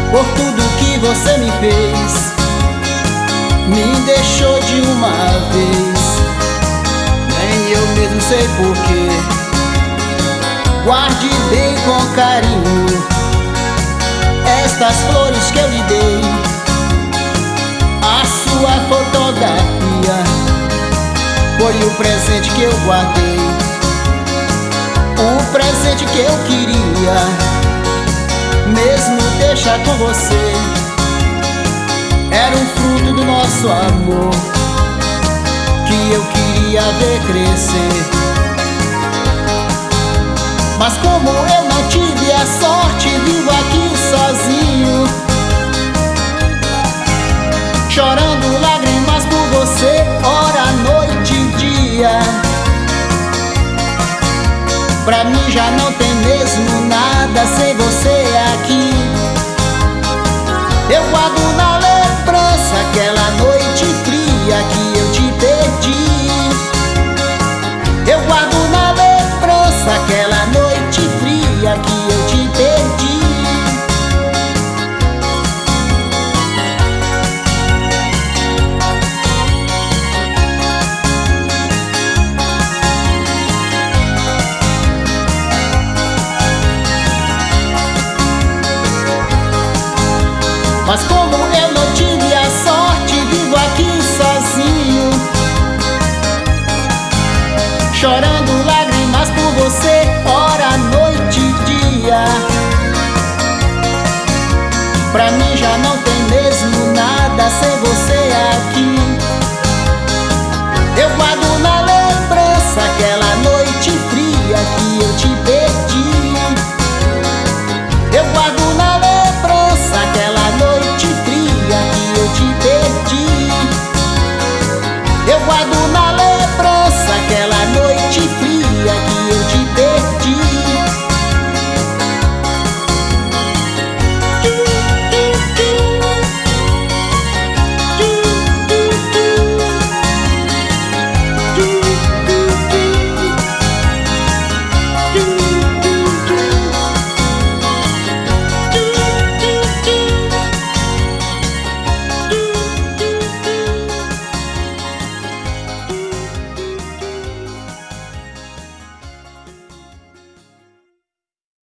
por tudo que você me fez. Me deixou de uma vez, nem eu mesmo sei porquê. Guarde bem com carinho estas flores que eu lhe dei, a sua fotografia foi o presente que eu guardei, o presente que eu queria mesmo deixar com você. Era um fruto do nosso amor que eu queria ver crescer. Mas como eu não tive a sorte, vivo aqui sozinho, chorando lágrimas por você, ora, noite e dia. Pra mim já não tem mesmo nada sem você aqui. Eu guardo na lembrança aquela